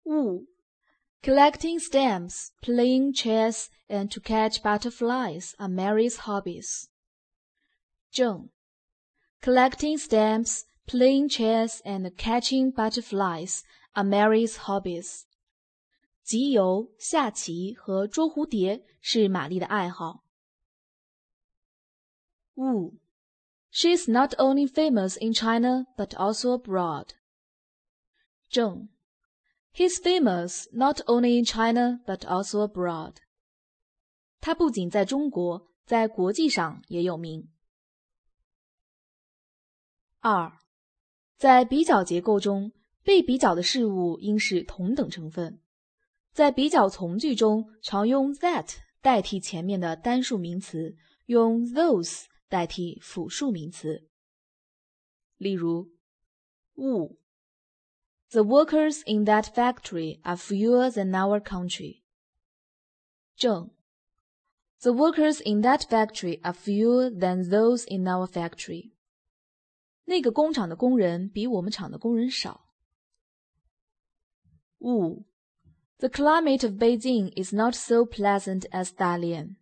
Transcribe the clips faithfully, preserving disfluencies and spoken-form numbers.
物 Collecting stamps, playing chess, and to catch butterflies are Mary's hobbies. 正 Collecting stamps, playing chess, and catching butterflies are Mary's hobbies. 集邮、下棋和捉蝴蝶是玛丽的爱好。物 She is not only famous in China, but also abroad. 正 He is famous not only in China, but also abroad. 他不仅在中国，在国际上也有名。二，在比较结构中，被比较的事物应是同等成分。在比较从句中，常用 that 代替前面的单数名词，用 those 代替复数名词。例如，物 The workers in that factory are fewer than our country. 正 The workers in that factory are fewer than those in our factory. 那个工厂的工人比我们厂的工人少。物 The climate of Beijing is not so pleasant as Dalian.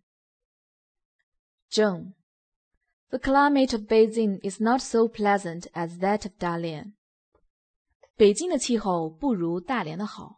正 The climate of Beijing is not so pleasant as that of Dalian. 北京的气候不如大连的好。